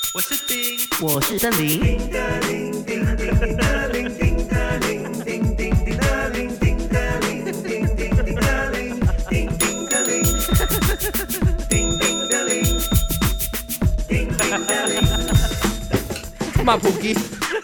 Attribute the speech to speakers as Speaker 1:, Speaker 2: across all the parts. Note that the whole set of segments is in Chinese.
Speaker 1: 我是丁，
Speaker 2: 我是森林。
Speaker 1: 马普基，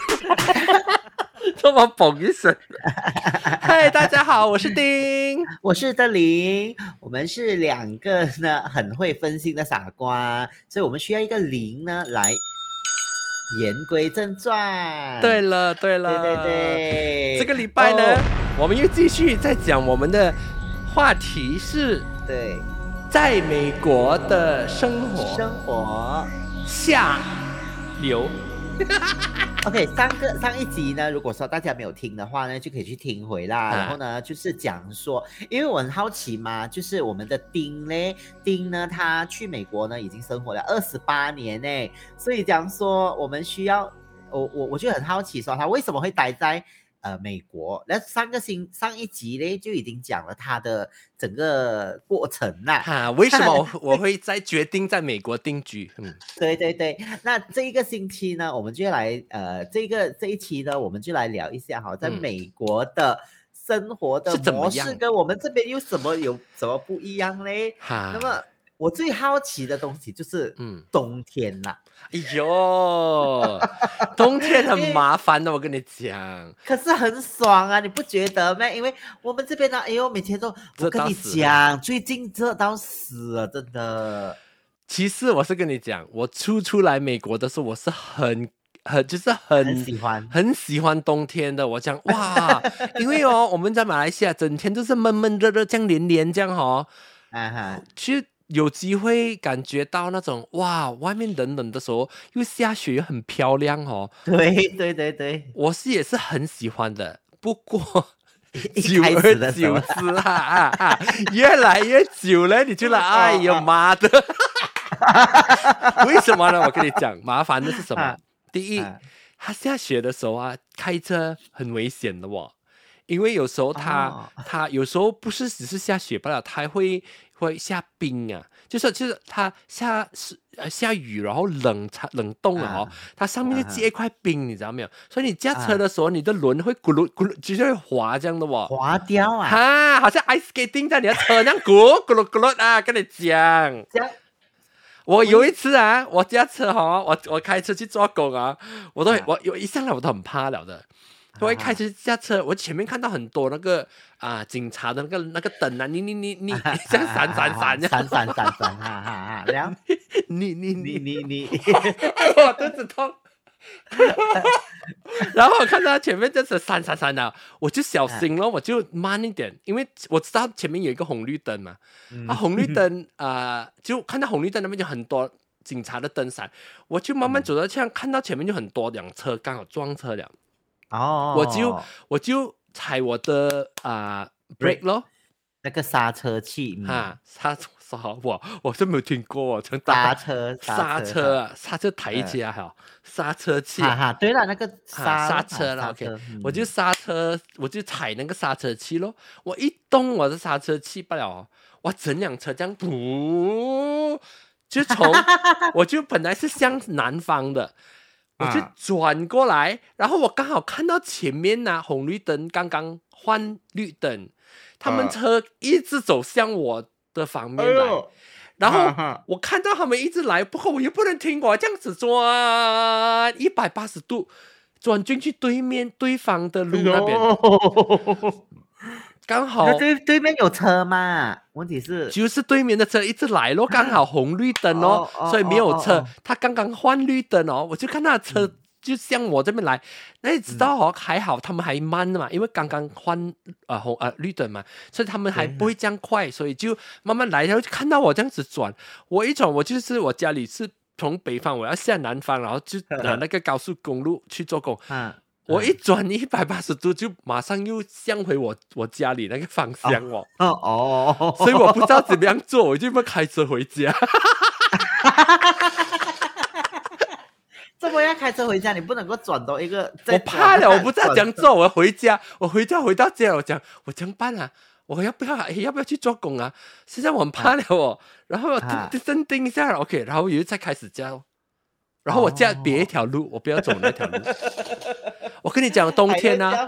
Speaker 1: 这么嘣一声。嗨，大家好，我是丁，
Speaker 2: 我是森林。我们是两个呢很会分心的傻瓜，所以我们需要一个零呢来言归正传。
Speaker 1: 对了，
Speaker 2: 对，
Speaker 1: 这个礼拜呢，我们又继续在讲我们的话题是，
Speaker 2: 对，
Speaker 1: 在美国的生活下流。
Speaker 2: OK， 上一集呢，如果说大家没有听的话呢，就可以去听回啦。然后呢，就是讲说，因为我很好奇嘛，就是我们的丁呢，他去美国呢已经生活了28年呢，所以讲说我们需要，我就很好奇说他为什么会待在美国。那上一集呢就已经讲了他的整个过程啦。
Speaker 1: 为什么我会决定在美国定居？
Speaker 2: 对，那这一个星期呢，我们就来这一期呢，我们就来聊一下哈，在美国的生活的模式跟我们这边有什么不一样嘞？那么我最好奇的东西就是冬天啦。
Speaker 1: 哎呦，冬天很麻烦的，我跟你讲。
Speaker 2: 可是很爽啊，你不觉得吗？因为我们这边呢，哎呦，每天都，我跟你讲，最近热到死了，真的。
Speaker 1: 其实我是跟你讲，我出来美国的时候，我是很喜欢冬天的。我讲哇，因为我们在马来西亚整天都是闷闷热热，这样连这样其实有机会感觉到那种哇，外面冷的时候又下雪又很漂亮
Speaker 2: 对，
Speaker 1: 我也是很喜欢的。不过
Speaker 2: 久而久之
Speaker 1: 越来越久了，你就来哎呀妈的！为什么呢？我跟你讲，麻烦的是什么？第一，他下雪的时候开车很危险的因为有時候他有時候不是只是下雪罢了，他會下冰啊，就是他下雨，然後冷凍它上面就結一塊冰，你知道沒有？所以你駕車的時候，你的輪會咕嚕咕嚕，就是會滑這樣的
Speaker 2: 滑掉啊！
Speaker 1: 好像 ice skating 在你的車那樣咕嚕咕嚕啊！跟你講，我有一次我駕車我開車去做工我一上來我都很怕了的。我一開始駕車，我前面看到很多那個警察的那個燈你這樣閃，
Speaker 2: 然後
Speaker 1: 你我肚子痛。然後我看到前面就是閃的，我就小心了，我就慢一點，因為我知道前面有一個紅綠燈嘛，紅綠燈就看到紅綠燈那邊就很多警察的燈閃，我就慢慢走到這樣，看到前面就很多輛車剛好撞車了。我就踩我的brake 咯，
Speaker 2: 那個剎車器
Speaker 1: 我真沒有聽過
Speaker 2: 剎車
Speaker 1: 台階剎車器
Speaker 2: 對了，那個
Speaker 1: 剎車啦 OK， 我就剎車，我就踩那個剎車器咯，我一動我的剎車器不了我整輛車這樣我就本來是向南方的，我就轉過來，然後我剛好看到前面紅綠燈剛剛換綠燈，他們車一直走向我的方面來，然後我看到他們一直來，不過我又不能停，我這樣子轉180度轉進去對方的路那邊，剛好
Speaker 2: 對面有車嘛？問題是
Speaker 1: 就是對面的車一直來咯，剛好紅綠燈所以沒有車。他剛剛換綠燈我就看他的車就向我這邊來。那你知道還好他們還慢嘛，因為剛剛換綠燈嘛，所以他們還不會這樣快，所以就慢慢來，然後就看到我這樣子轉，我一轉我家裡是從北方我要下南方，然後就拿那個高速公路去做工。我一轉180度就馬上又向回我家裡那個方向所以我不知道怎麼樣做，我就要開車回家。
Speaker 2: 這麼要開車回家，你不能夠轉到一個，
Speaker 1: 我怕了，我不知道怎樣做，我回家回到家，我講我怎麼辦啊？我要不要去做工啊？現在我很怕了然後我鎮定一下 ，OK， 然後又再開始加。 然后我嫁别一条路，我不要走那条路。我跟你讲，冬天呢、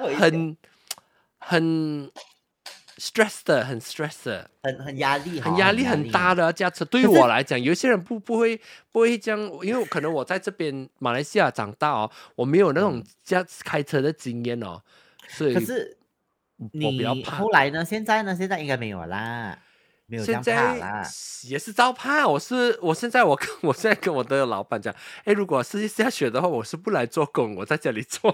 Speaker 1: 很 stress 的，很 stress 的，
Speaker 2: 很压力，
Speaker 1: 很压力很大的驾车。对于我来讲，有些人不会这样，因为可能我在这边马来西亚长大哦，我没有那种开车的经验哦，所以
Speaker 2: 可是
Speaker 1: 我比较怕。
Speaker 2: 后来呢？现在应该没有啦。没有这样怕啦，
Speaker 1: 也是照怕。我现在跟我的老板讲，如果是下雪的话，我是不来做工，我在家里做。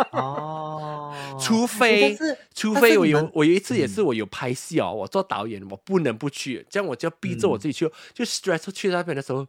Speaker 1: 除非我有一次也是我有拍戏哦，我做导演，我不能不去，这样我就逼着我自己去，就 stress 去那边的时候，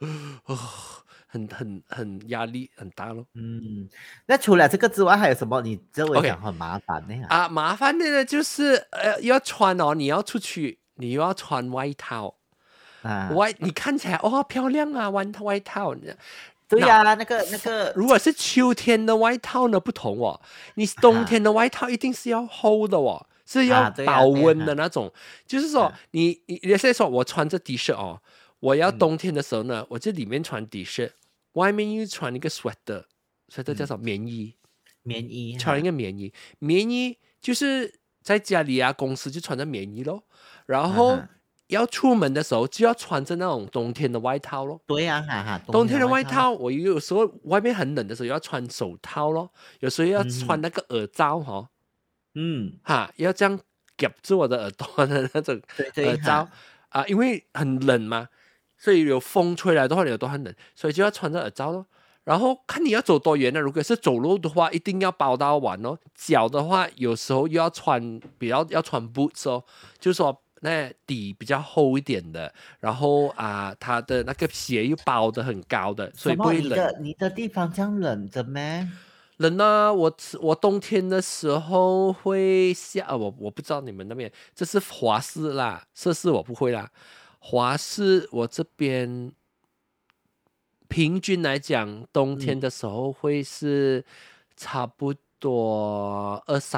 Speaker 1: 很压力很大咯。
Speaker 2: 那除了这个之外，还有什么你认为讲很麻烦的
Speaker 1: 麻烦的呢，就是要穿哦，你要出去。你又要穿外套你看起来漂亮啊，外套。
Speaker 2: 对呀，那个，
Speaker 1: 如果是秋天的外套呢，不同哦。你冬天的外套一定是要厚的哦，是要保温的那种。就是说，你现在说我穿着 T 恤哦，我要冬天的时候呢，我就里面穿 T 恤，外面又穿一个 sweater 叫什么棉衣，穿一个棉衣就是在家里啊，公司就穿着棉衣咯。然后要出门的时候就要穿着那种冬天的外套咯。
Speaker 2: 对呀，
Speaker 1: 冬天的外套，我有时候外面很冷的时候要穿手套咯，有时候要穿那个耳罩要这样夹住我的耳朵的那种耳罩因为很冷嘛，所以有风吹来的话，你耳朵很冷，所以就要穿着耳罩咯。然后看你要走多远呢？如果是走路的话，一定要包到完哦。脚的话，有时候又要穿要穿 boots 哦，就是说那底比较厚一点的，然后它的那个鞋又包得很高的，所以不会冷。
Speaker 2: 你的地方这样冷的咩？
Speaker 1: 冷啊！我冬天的时候会下我不知道你们那边，这是华氏啦，摄氏我不会啦。华氏我这边平均来讲，冬天的时候会是差不多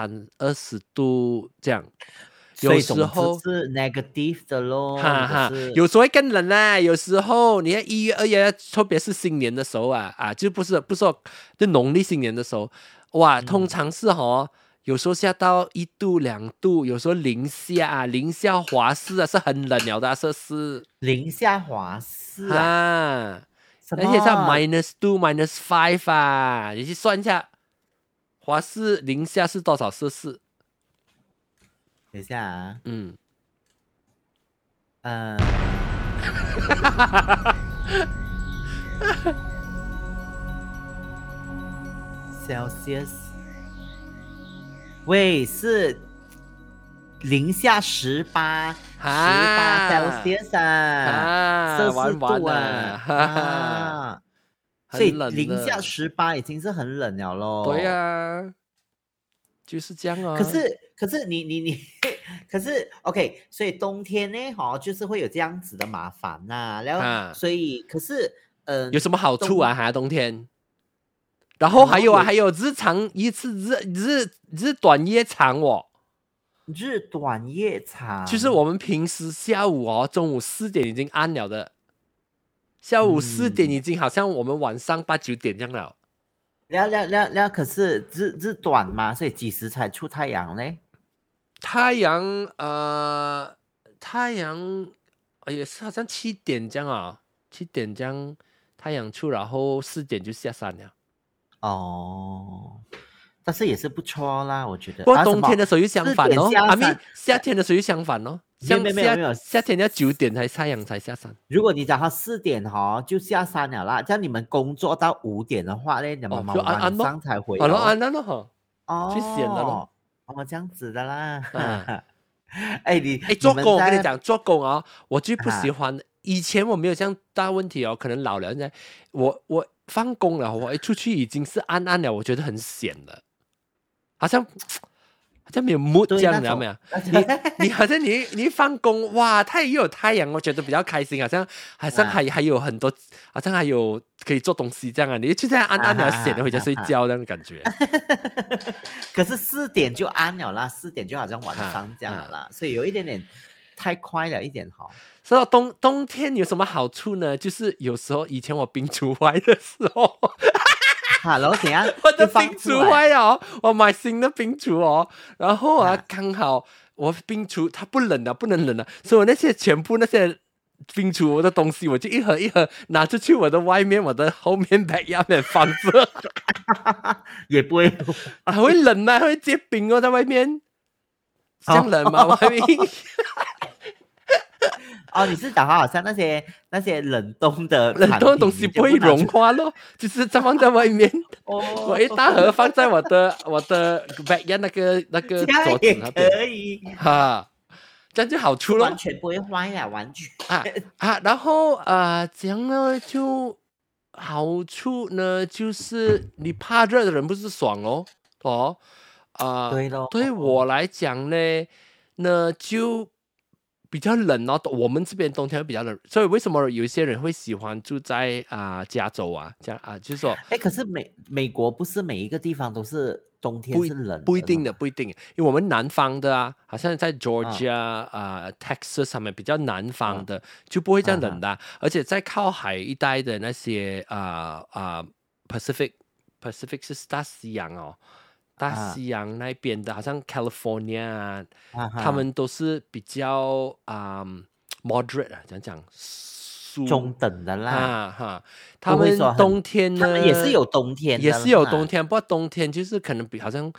Speaker 1: 20度这样。有时候
Speaker 2: 是 negative 的咯，
Speaker 1: 有时候会更冷啊。有时候你看1月2月，特别是新年的时候就不是说就农历新年的时候，哇，通常是有时候下到1度2度，有时候零下华氏是很冷了的，摄氏
Speaker 2: 零下华氏
Speaker 1: 而且是 -2、-5你去算一下，华氏零下是多少摄氏？
Speaker 2: 等一下Celsius， 喂，是零下18 Celsius 摄氏度所以零下18已经是很冷了咯。
Speaker 1: 对呀，就是这样啊。
Speaker 2: 可是你可是 OK， 所以冬天呢就是会有这样子的麻烦然后所以可是
Speaker 1: 有什么好处冬天？然后还有日长一次日短夜长
Speaker 2: 日短夜长，
Speaker 1: 就是我们平时下午中午4点已经暗了的，下午4点已经好像我们晚上8、9点这样了。
Speaker 2: 那可是日短嘛，所以几时才出太阳呢？
Speaker 1: 太阳也是好像7点这样7点这样太阳出，然后4点就下山了。
Speaker 2: 但是也是不错啦，我觉得。
Speaker 1: 不过冬天的时候又相反夏天的时候又相反没有，夏天要9点太阳才下山。
Speaker 2: 如果你早上4点就下山了啦，这样你们工作到5点的话呢，你们晚上才回。
Speaker 1: 安咯去闲了咯。
Speaker 2: 这样子的啦。
Speaker 1: 做工我跟你讲，做工我最不喜欢。以前我没有这样大问题可能老了现在我放工了，我一出去已经是暗了，我觉得很闲了，好像没有 mood 这样，你知道没有？你好像你一放工，哇，又有太阳，我觉得比较开心，好像还有很多，好像还有可以做东西这样你就这样暗了，闲了回家睡觉这样的感觉。
Speaker 2: 可是4点就暗了啦，4点就好像晚上这样了啦，所以有一点点太快了一点哈。
Speaker 1: 所以冬天有什么好处呢？就是有时候以前我冰橱坏的时候，
Speaker 2: 然后怎样？
Speaker 1: 我的冰橱坏了，我买新的冰橱哦，然后刚好我冰橱它不冷的，不能冷的，所以我全部那些冰橱我的东西，我就一盒一盒拿出去我的外面，我的后面 backyard 面放着，
Speaker 2: 也不会，
Speaker 1: 它会冷啊，它会结冰哦，在外面，这样冷吗？外面？
Speaker 2: 哦，你是讲好像那些冷冻的
Speaker 1: 东西不会融化咯，就是放在外面。我一大盒放在我的 backyard 那个桌子那边，
Speaker 2: 可以
Speaker 1: 哈，这样就好处咯，
Speaker 2: 完全不会坏呀，完全
Speaker 1: 然后这样呢就好处呢就是你怕热的人不是爽咯，
Speaker 2: 对咯，
Speaker 1: 对我来讲呢，那就比较冷哦，我们这边冬天会比较冷，所以为什么有一些人会喜欢住在加州这样就是说，
Speaker 2: 可是美国不是每一个地方都是冬天是冷的，
Speaker 1: 不一定，因为我们南方的好像在 Georgia Texas 上面比较南方的就不会这样冷的，而且在靠海一带的那些Pacific 是大西洋哦。大西洋那边的，好像 California 他们都是比较moderate 讲
Speaker 2: 中等的啦。
Speaker 1: 他们冬天呢，
Speaker 2: 他们也是有冬天的，
Speaker 1: 不过冬天就是可能比好像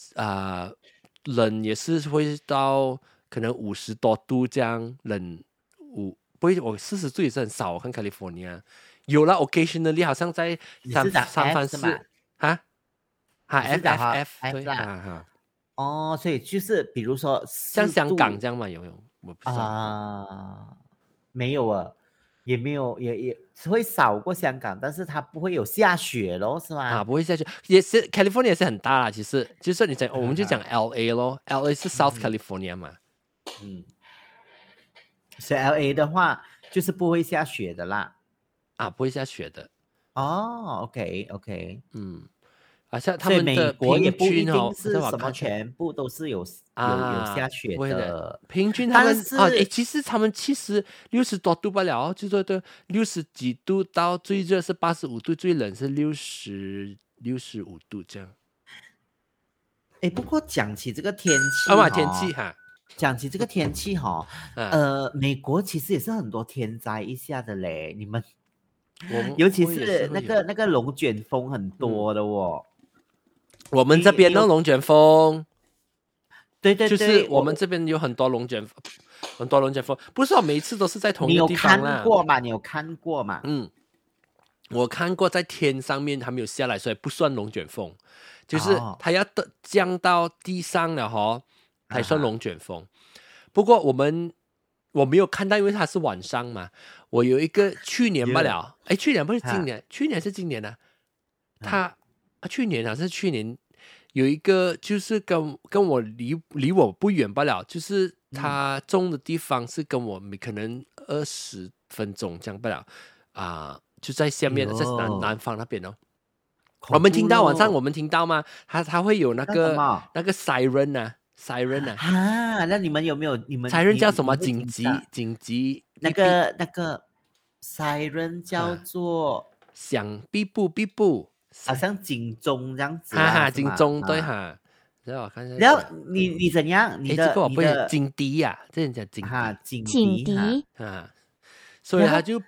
Speaker 1: 冷也是会到可能50多度这样冷，不会，我40度也是很少，我看 California 有了 occasionally 好像在三藩市FF 对
Speaker 2: 哦，所以就是比如说
Speaker 1: 像香港这样嘛，有我不知
Speaker 2: 道没有也没有，也会少过香港，但是它不会有下雪咯，是吗？
Speaker 1: 不会下雪，也是 California 也是很大啦，其实就是你讲我们就讲 LA 咯，LA 是 South California 嘛，
Speaker 2: 所以 LA 的话就是不会下雪的啦，
Speaker 1: 不会下雪的
Speaker 2: OK，
Speaker 1: 像他们的平均
Speaker 2: 是什么全部都是有下雪的，
Speaker 1: 平均他们其实他们60多度不了，就说对60几度到最热是85度，最冷是65度这样。
Speaker 2: 不过讲起这个天气讲起这个天气美国其实也是很多天灾一下的嘞，你们尤其是那个龙卷风很多的哦。
Speaker 1: 我们这边的龙卷风，
Speaker 2: 对，
Speaker 1: 就是我们这边有很多龙卷风，不是每一次都是在同一个地方啦。
Speaker 2: 你有看过吗？
Speaker 1: 我看过在天上面还没有下来，所以不算龙卷风，就是它要降到地上了才算龙卷风。不过我没有看到，因为它是晚上嘛。我有一个去年罢了，去年不是今年，去年是今年呢。去年好像是去年有一个就是跟我离我不远罢了，就是他种的地方是跟我可能20分钟这样罢了就在下面在南方那边我们听到晚上我们听到吗？他会有那个 siren
Speaker 2: 那你们有没有
Speaker 1: siren 叫什么？紧急
Speaker 2: 那个 siren 叫做
Speaker 1: 响哔布。
Speaker 2: 好像警钟这样子
Speaker 1: 警钟对让我看一下。
Speaker 2: 然后你怎样？你的
Speaker 1: 这个我不是警笛呀，这人叫
Speaker 2: 警
Speaker 3: 笛
Speaker 1: 所以他就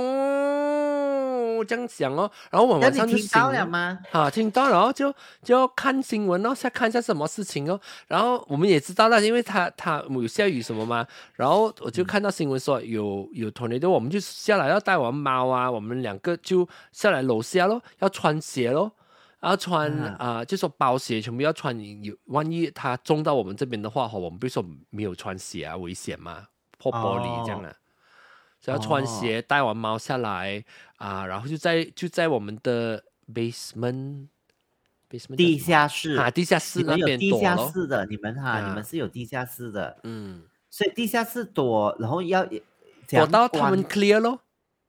Speaker 1: 这样想然后我晚上就
Speaker 2: 听到了吗？
Speaker 1: 听到了，然后就看新闻看一下什么事情然后我们也知道了，因为他有下雨什么嘛，然后我就看到新闻说有tornado，我们就下来要带我们猫我们2个就下来楼下要穿鞋要穿就说包鞋全部要穿，万一他中到我们这边的话我们比如说没有穿鞋危险嘛，破玻璃这样所以要穿鞋带完猫下来然后就在我们的 basement
Speaker 2: 地下室
Speaker 1: 那边
Speaker 2: 地下室的，你们是有地下室的，所以地下室躲，然后要
Speaker 1: 躲到他们 clear 咯。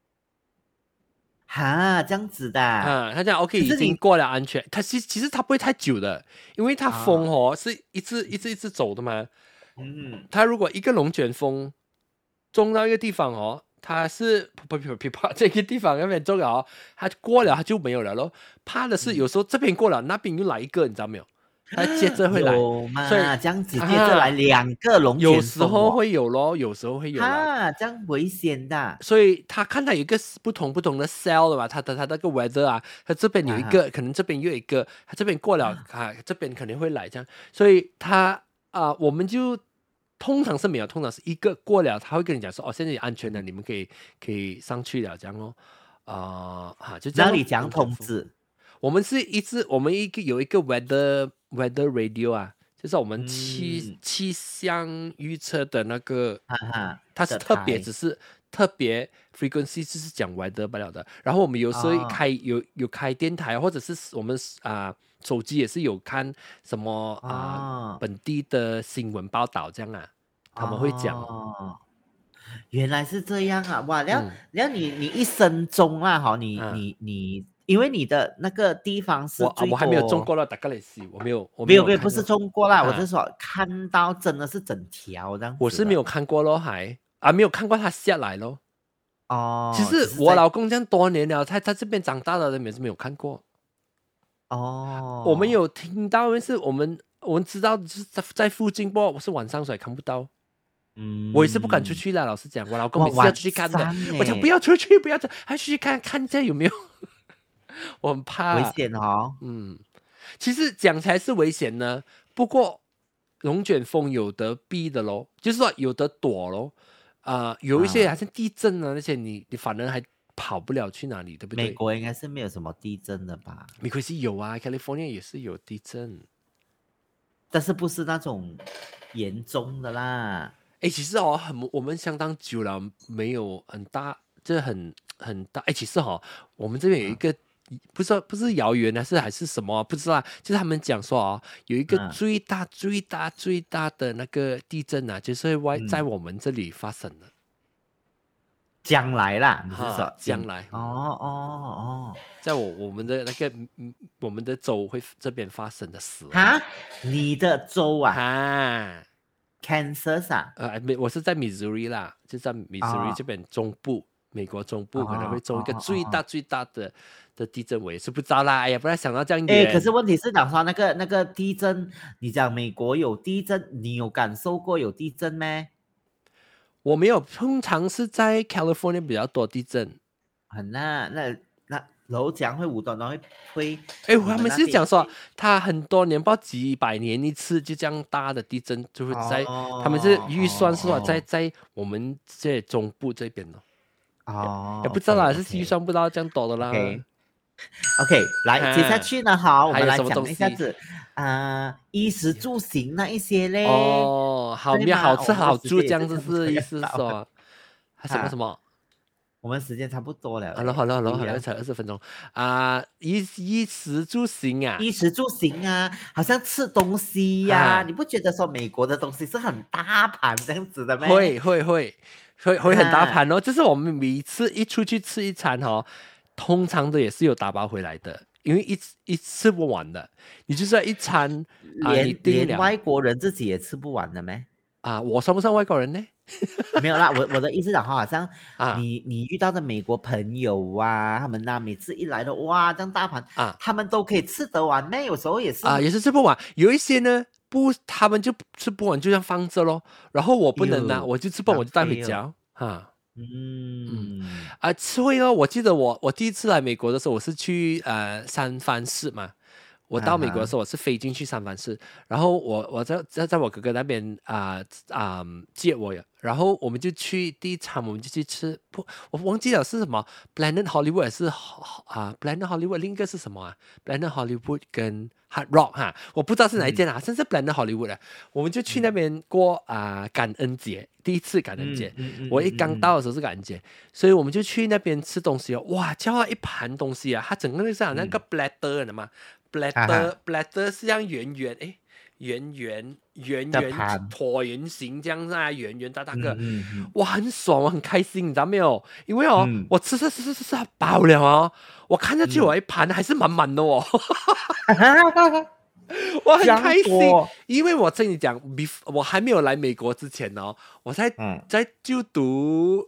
Speaker 2: 这样子的
Speaker 1: 他讲 OK 已经过了安全，他其实他不会太久的，因为他风是一直走的嘛， 它如果一个龙卷风中到一个地方哦，它是这个地方那边中了哦，它过了它就没有了咯。怕的是有时候这边过了，那边又来一个，你知道没有？它接着会来，所以
Speaker 2: 这样子接着来2个龙卷风，
Speaker 1: 有时候会有咯，有时候会有啦，
Speaker 2: 这样危险的。
Speaker 1: 所以他看到有一个不同的 cell 的嘛，他那个 weather 啊，他这边有一个，可能这边又有一个，他这边过了这边肯定会来这样，所以他我们就通常是没有，通常是一个过了，他会跟你讲说现在安全了，你们可以上去了这样咯，就这样。
Speaker 2: 那你讲通知？
Speaker 1: 我们是有一个 weather radio 啊，就是我们气象预测的那个，它是特别，只是特别 frequency 就是讲 weather 不了的。然后我们有时候有开电台，或者是我们手机也是有看什么本地的新闻报道这样啊，他们会讲。
Speaker 2: 原来是这样啊！哇，然后你一生中啊，好，你。因为你的那个地方是
Speaker 1: 我还没有中过了，大概是我没有，
Speaker 2: 不是中过啦，我是说看到真的是整条这样子。
Speaker 1: 我是没有看过咯，没有看过它下来咯。其实我老公这样多年了，他这边长大了的，也是没有看过。我们有听到，但是我们知道就是在附近，不过我是晚上所以看不到。我也是不敢出去啦，老实讲，我老公每次要出去看的，我讲不要出去，还出去看一下有没有。我很怕
Speaker 2: 危险哦。
Speaker 1: 其实讲起来是危险呢，不过龙卷风有得避的咯，就是说有得躲咯。有一些好像地震啊那些，你反而还跑不了去哪里，对不对？
Speaker 2: 美国应该是没有什么地震的吧？
Speaker 1: 美国是有啊 ，California 也是有地震，
Speaker 2: 但是不是那种严重的啦。
Speaker 1: 其实我们相当久了，没有很大，这很大。其实我们这边有一个。不是谣言还是什么不知道，就是他们讲说有一个最大的那个地震啊，就是会在我们这里发生的。
Speaker 2: 将来啦，你是说
Speaker 1: 将来？在我们的那个我们的州会这边发生的事
Speaker 2: 你的州啊？Kansas 啊？
Speaker 1: 我是在 Missouri 啦，就在 Missouri 这边中部。美国中部可能会中一个最大的地震，我也是不知道啦。不然想到这样远。
Speaker 2: 可是问题是讲说那个地震，你讲美国有地震，你有感受过有地震吗？
Speaker 1: 我没有，通常是在 California 比较多地震。
Speaker 2: 那楼墙会无端端会
Speaker 1: 他们是讲说，它很多年，不知道几百年一次，就这样大的地震就会在，他们是预算是说在我们这中部这边也不知道啦，是预算不到这样多的啦。
Speaker 2: OK， 来接下去呢，好，我们来讲一下子衣食住行那一些嘞。
Speaker 1: 好吃好住这样子是意思说，什么？
Speaker 2: 我们时间差不多了。
Speaker 1: 好了，才20分钟衣食住行啊，
Speaker 2: 好像吃东西呀，你不觉得说美国的东西是很大盘这样子的吗？
Speaker 1: 会很大盘就是我们每一次一出去吃一餐通常的也是有打包回来的，因为一吃不完的，你就算一餐
Speaker 2: 连外国人自己也吃不完的咩？
Speaker 1: 我算不算外国人呢？
Speaker 2: 没有啦，我的意思讲好像你遇到的美国朋友他们每次一来的哇，这样大盘他们都可以吃得完咩？有时候也是
Speaker 1: 也是吃不完，有一些呢他们就吃不完，就这样放着咯。然后我不能我就吃不完，我就带回家吃会我记得我第一次来美国的时候，我是去三藩市嘛。我到美国的时候，我是飞进去三藩市，然后我在我哥哥那边接我，然后我们就去第一餐，我们就去吃，我忘记了是什么 Planet Hollywood 还是Planet Hollywood， 另一个是什么Planet Hollywood 跟 Hard Rock 我不知道是哪一间甚至 Planet Hollywood 我们就去那边过感恩节，第一次感恩节，我一刚到的时候是感恩节，所以我们就去那边吃东西哇，叫他一盘东西它整个就是那个 platter 的嘛。Platter 是这样圆圆椭圆形这样圆圆大个，哇，很爽，我很开心，你知道没有？因为我吃饱了我看下去我一盘还是满满的我很开心，因为我跟你讲，我还没有来美国之前哦，我在就读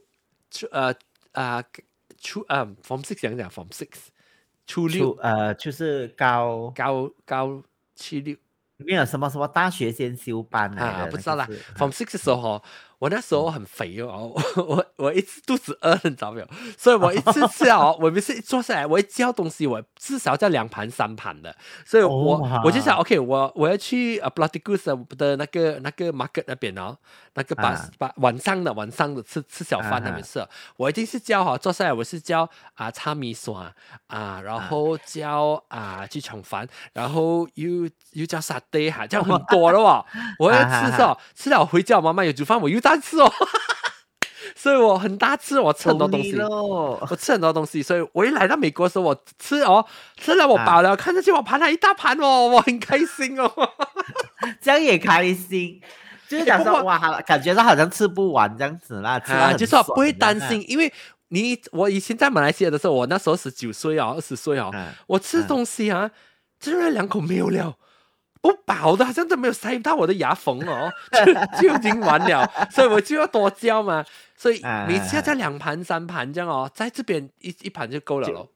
Speaker 1: Form 6讲 Form 6初六
Speaker 2: 就是高
Speaker 1: 7、6。
Speaker 2: 没有什么大学先修班的
Speaker 1: 不知道啦。Form 6的时候我那时候很肥哦，我一次肚子饿，你知道没有？所以我一次吃我每次一坐下来，我一叫东西，我至少叫2盘3盘的。所以我就想 ，OK， 我要去Bloody Goose 的那个 market 那边哦，那个把晚上的吃小饭那边吃，我一定是叫坐下来，我是叫炒米线然后叫鸡肠饭，然后又叫沙爹这样很多了哦。我要吃了回家，妈妈有煮饭，我又大吃哦。所以我很大吃，我吃很多东西，我吃很多东西。所以我一来到美国的时候，我吃了我饱了，看上去我盘了一大盘哦，我很开心哦。
Speaker 2: 这样也开心，就是讲说哇，感觉到好像吃不完这样子啦，
Speaker 1: 就是我不会担心，因为我以前在马来西亚的时候，我那时候19岁20岁我吃东西真的2口没有了。不饱的，好像都没有塞到我的牙缝哦，就已经完了，所以我就要多叫嘛，所以每次要叫2盘3盘这样哦，在这边一盘就够了咯。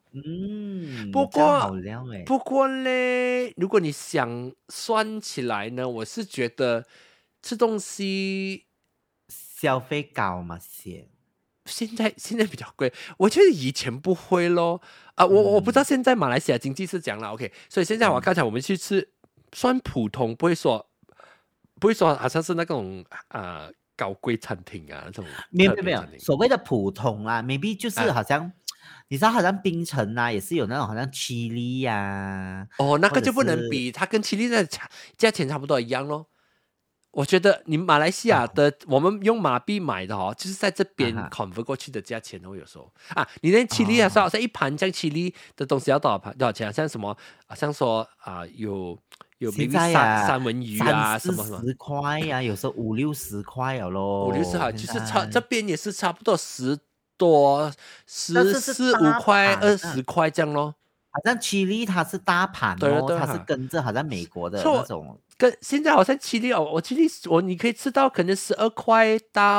Speaker 1: 不过呢，如果你想算起来呢，我是觉得吃东西
Speaker 2: 消费高嘛些。
Speaker 1: 现在比较贵，我觉得以前不会咯。我不知道现在马来西亚经济是这样了 ，OK， 所以现在刚才我们去吃。算普通，不会说好像是那种高贵餐厅那种。
Speaker 2: 没有所谓的普通啦 ，maybe 就是好像、你知道，好像槟城也是有那种好像chili
Speaker 1: 那个就不能比，它跟chili的价钱差不多一样咯。我觉得你马来西亚的，我们用马币买的就是在这边 convert 过去的价钱有时候你那chili好像一盘这样chili的东西要多少钱？像什么像说有三文鱼什么
Speaker 2: 10块有时候50-60块咯
Speaker 1: ，50-60块，就是这边也是差不多10多14-15块20块这样咯。
Speaker 2: 好像chili它是大盘它是跟着好像美国的那种。
Speaker 1: 跟现在好像chili 你可以吃到可能12块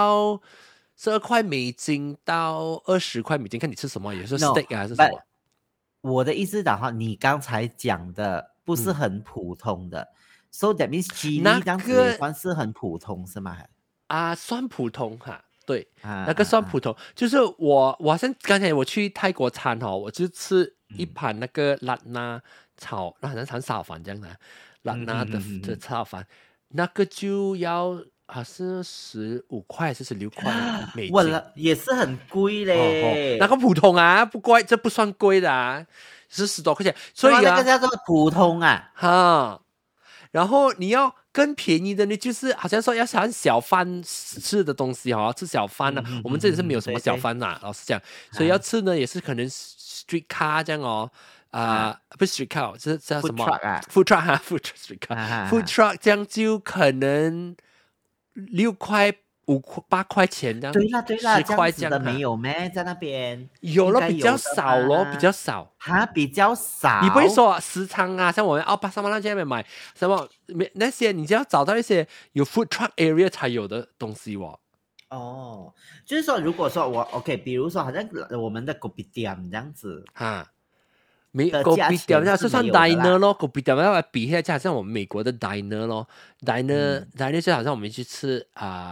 Speaker 1: 美金到20块美金，看你吃什么，有时候 steak 还是什么。
Speaker 2: 我的意思讲你刚才讲的不是很普通的，so that means chili 这样子也算是很普通是吗？
Speaker 1: 算普通对，那个算普通。就是我好像刚才我去泰国餐我就吃一盘那个辣拿炒，那好像炒烧饭这样的辣拿的炒饭，那个就要好像15块还是16块美金，
Speaker 2: 也是很贵嘞。
Speaker 1: 那个普通不贵，这不算贵的是10多块钱，所以
Speaker 2: 那个叫做普通
Speaker 1: 然后你要更便宜的呢，就是好像说要像小贩吃的东西吃小贩我们这里是没有什么小贩老实讲，所以要吃呢也是可能 street car 这样不是 street car， 这叫什么 food truck street car food truck 这样就可能6块5-8块钱这样。
Speaker 2: 对啦
Speaker 1: 10块
Speaker 2: 这样的没有咩？在那边
Speaker 1: 有了，比较少咯，比较少
Speaker 2: 比较少。
Speaker 1: 你不会说时常像我们巴沙马那边买什么那些，你就要找到一些有 food truck area 才有的东西
Speaker 2: 就是说如果说我 OK， 比如说好像我们的kopitiam这样子
Speaker 1: 没 kopitiam 是算 diner 咯 ，kopitiam 要来比一下，就好像我们美国的 diner 咯，diner 就好像我们去吃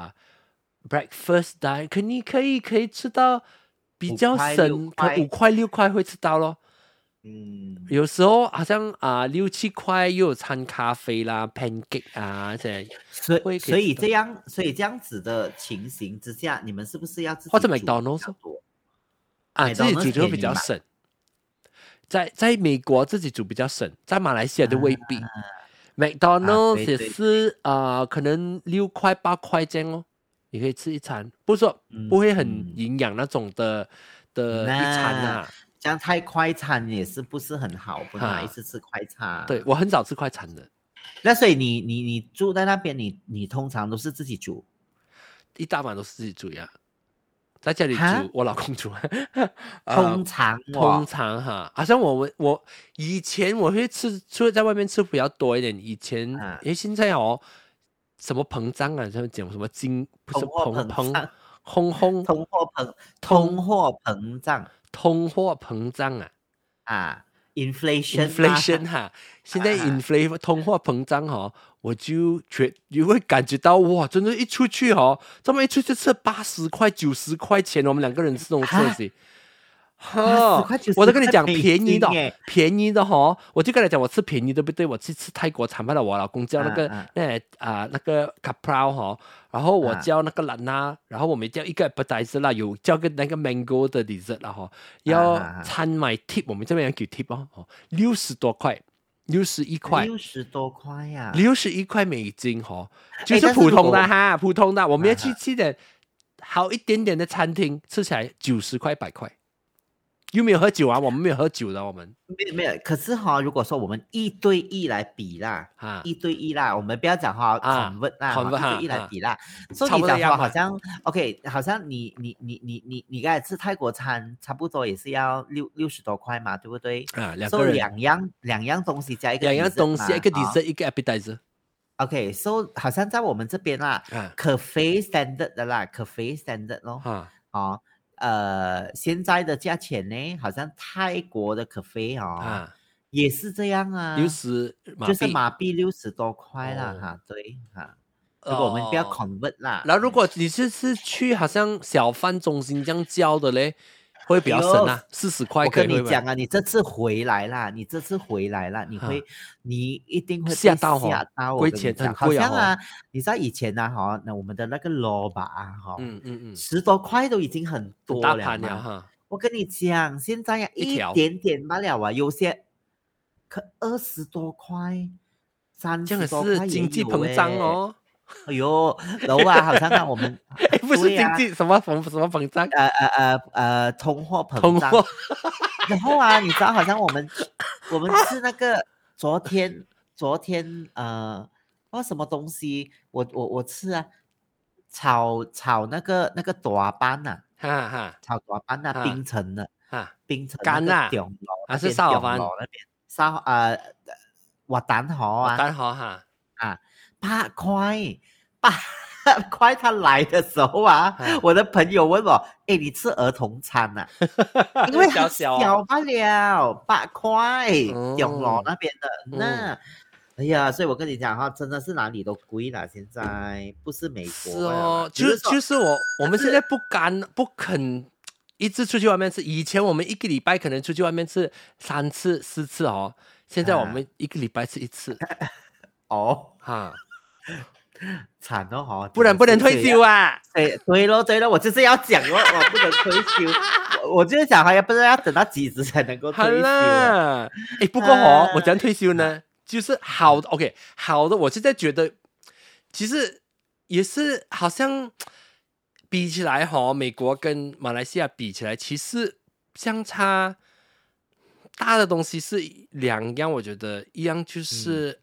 Speaker 1: breakfast diner， 你可以吃到比较省，5块6块会吃到咯。有时候好像6-7块又有掺咖啡啦 pancake 这样。
Speaker 2: 所以这样子的情形之下，你们是不是要自己
Speaker 1: 或者 McDonald's 自己煮就比较省。在美国自己煮比较省，在马来西亚就未必。McDonald's 也是可能6块8块这样你可以吃一餐，不是说不会很营养那种的一餐
Speaker 2: 这样太快餐也是不是很好，不能一直吃快餐。
Speaker 1: 对，我很少吃快餐的。
Speaker 2: 那所以你住在那边，你通常都是自己煮？
Speaker 1: 一大半都是自己煮呀。 在家里煮，我老公煮。
Speaker 2: 通常
Speaker 1: 哈，好像我以前我会出在外面吃比较多一点。以前因为现在什么膨胀啊，他们讲什么不是通货膨胀啊inflation 哈，现在通货膨胀我就会感觉到哇，真的，一出去这么一出去吃80块90块钱，我们2个人吃这种东西。我都跟你讲便宜的我就跟你讲我吃便宜对不对？我去吃泰国餐，了我老公叫那个卡普拉然后我叫那个兰娜，然后我们叫一个 appetizer 啦，有叫个那个 mango 的 dessert 啦要餐买 tip， 我们这边叫 tip 60多块，61块
Speaker 2: ，60多块呀
Speaker 1: ，61块美金就是普通的哈，普通的。我们要去吃点好一点点的餐厅，吃起来90块100块。又没有喝酒啊，我们没有喝酒的，我们
Speaker 2: 没有。可是如果说我们1对1来比啦，1对1啦，我们不要讲convert 啦，1对1来比啦。所以你讲说好像 OK， 好像你刚才吃泰国餐，差不多也是要60多块嘛，对不对？
Speaker 1: 所以
Speaker 2: 两样东西加一个
Speaker 1: 2样东西，一个 dessert， 一个 appetizer。OK，
Speaker 2: so 好像在我们这边啦，cafe standard 的啦，cafe standard 咯，现在的价钱呢，好像泰国的咖啡也是这样啊
Speaker 1: ，60
Speaker 2: 就是马币60多块啦对如果我们不要 convert 啦，
Speaker 1: 然后如果你是去好像小贩中心这样交的嘞，会比较省40块。
Speaker 2: 我跟你讲你这次回来啦，你一定会
Speaker 1: 吓到
Speaker 2: 贵钱很贵好像你知道以前那我们的那个萝卜10多块都已经很多了，大盘了我跟你讲，现在一点点罢了有些可20多块30多块，
Speaker 1: 这样是经济膨胀
Speaker 2: 哎呦，然后好像我们
Speaker 1: 不是经济什么膨胀，
Speaker 2: 通货膨胀。然后你知道好像我们吃那个昨天什么东西，我吃炒那个大班炒大班冰城的
Speaker 1: 干还是烧饭
Speaker 2: 那边滑蛋河8块他来的时候我的朋友问我你吃儿童餐因为小罢了8块永乐那边的哎呀，所以我跟你讲真的是哪里都贵了，现在不是美国
Speaker 1: 就是我们现在不肯一直出去外面吃。以前我们1个礼拜可能出去外面吃3次4次现在我们1个礼拜吃1次
Speaker 2: 惨
Speaker 1: 不然不能退休
Speaker 2: 对咯，我就是要讲我不能退休我就是讲不知道要等到几时才能够退休
Speaker 1: 不过我怎样退休呢？就是好的 OK， 好的，我现在觉得其实也是好像比起来美国跟马来西亚比起来，其实相差大的东西是2样。我觉得一样就是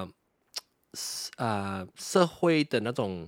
Speaker 1: 社会的那种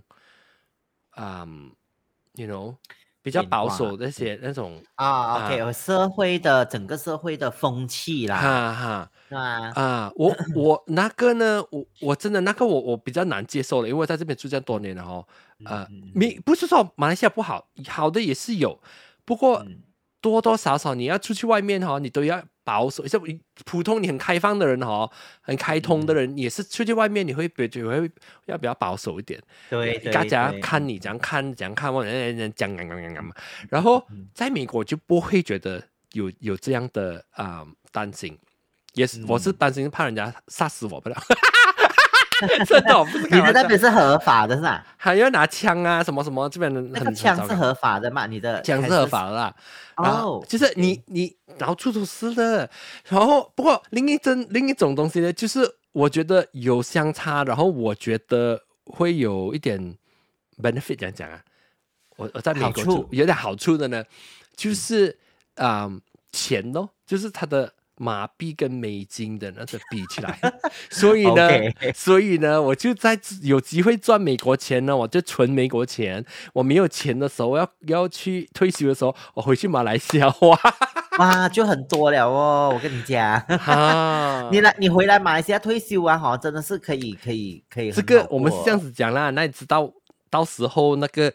Speaker 1: you know 比较保守那些那种
Speaker 2: OK， 整个社会的风气啦
Speaker 1: 我那个呢，我真的那个我比较难接受了，因为我在这边住这样多年了不是说马来西亚不好，好的也是有，不过多多少少你要出去外面你都要保守，像普通你很开放的人很开通的人，也是出去外面你会要比较保守一点。
Speaker 2: 对，
Speaker 1: 大家看你怎样看我讲然后在美国就不会觉得有这样的担心，也是我是担心怕人家杀死我不了。真的不是
Speaker 2: 你的那边是合法的是吧？
Speaker 1: 还要拿枪什么什么，这边的
Speaker 2: 那个枪是合法的嘛？你的
Speaker 1: 枪是合法的啦。就是你到处都是的。然后不过另一种东西呢，就是我觉得有相差，然后我觉得会有一点 benefit， 这样讲我在美国有点好处的呢，就是钱就是它的马币跟美金的那个比起来，所以呢所以呢，我就在有机会赚美国钱呢，我就存美国钱。我没有钱的时候，要去退休的时候，我回去马来西亚花。
Speaker 2: 哇，就很多了哦，我跟你讲，你回来马来西亚退休啊，哈，真的是可以。
Speaker 1: 这个我们是这样子讲啦，那你知道到时候那个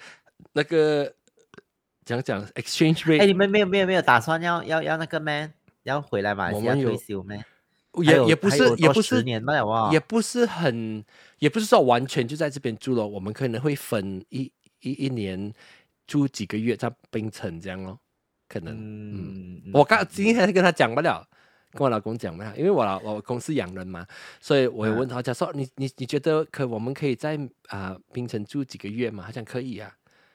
Speaker 1: 讲 exchange rate，
Speaker 2: 你们没有打算要那个咩？要回来马来西亚退休咩？
Speaker 1: 也不是
Speaker 2: 10年了哇，
Speaker 1: 也不是说完全就在这边住了，我们可能会分一年住几个月在槟城这样咯，可能。我今天跟他讲不了，跟我老公讲不了，因为我老公是洋人嘛，所以我有问他，假说你觉得我们可以在槟城住几个月吗？他讲可以啊。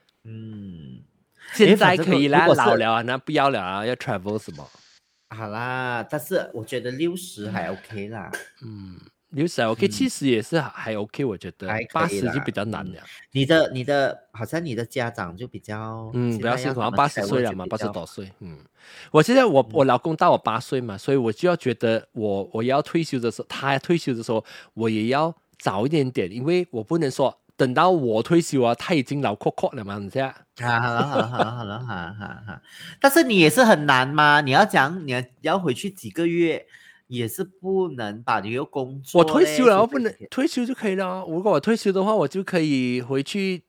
Speaker 1: 现在可以啦，老了啊，那不要了啊，要 travel 什么？
Speaker 2: 好啦，但是我觉得60还 OK 啦。
Speaker 1: 60还 OK， 70也是还 OK， 我觉得80就比较难了。
Speaker 2: 你的好像你的家长就比较
Speaker 1: 比较辛苦，80岁了嘛，80多岁。我现在我老公大我8岁嘛，所以我就要觉得我要退休的时候，他退休的时候，我也要早一点点，因为我不能说等到我退休啊，他已经老阔阔了嘛，你这样。
Speaker 2: 好了，但是你也是很难嘛，你要讲你要回去几个月也是不能吧，你又工作。
Speaker 1: 我退休了，我不能退休就可以了。如果我退休的话，我就可以回去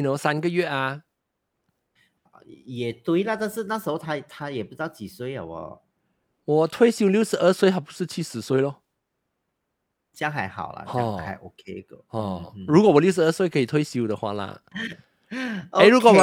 Speaker 1: 3个月啊。
Speaker 2: 也对啦，但是那时候他也不知道几岁了哦。
Speaker 1: 我退休62岁，他不是70岁咯。
Speaker 2: 这样还好啦，这样还 OK 的。
Speaker 1: 如果我62岁可以退休的话啦。如果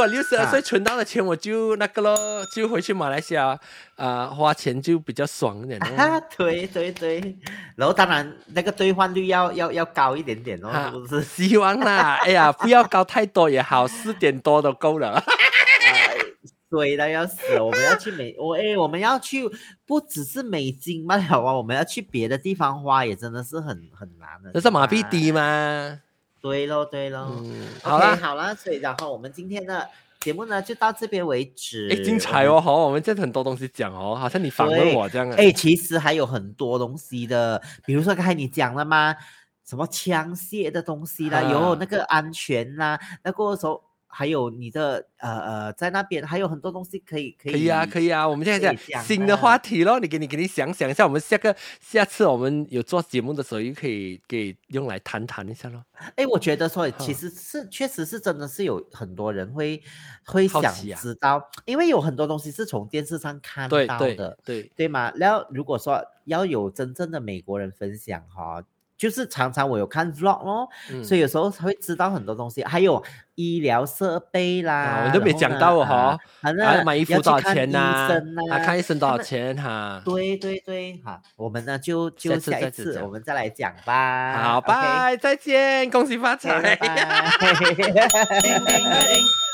Speaker 1: 62岁存到的钱，我就那个咯，就回去马来西亚花钱就比较爽一点咯。
Speaker 2: 对，然后当然那个兑换率要高一点点哦，是不是？
Speaker 1: 希望啦，哎呀，不要高太多也好，4点多都够了。
Speaker 2: 对的，要死！我们要去我们要去不只是美金嘛，我们要去别的地方花也真的是很难的。
Speaker 1: 那是马币低吗？
Speaker 2: 对咯，
Speaker 1: 好
Speaker 2: 啦，所以然后我们今天的节目呢就到这边为止。
Speaker 1: 精彩哦，我们这很多东西讲哦，好像你访问我这样。
Speaker 2: 其实还有很多东西的，比如说刚才你讲了吗？什么枪械的东西啦，有那个安全啦，那个时候。还有你的在那边还有很多东西可以
Speaker 1: 啊，我们现在讲新的话题咯，你给你想一下，我们下次我们有做节目的时候，又可以用来谈一下咯。
Speaker 2: 我觉得说其实是确实是真的是有很多人会想知道，因为有很多东西是从电视上看到的，对吗？然后如果说要有真正的美国人分享哈。就是常常我有看 vlog 咯，所以有时候会知道很多东西，还有医疗设备啦，
Speaker 1: 我都没讲到哦，买衣服多少钱
Speaker 2: 呐？
Speaker 1: 看医生多少钱哈？
Speaker 2: 对，哈，我们呢就下一次我们再来讲吧。
Speaker 1: 好，拜，再见，恭喜发财。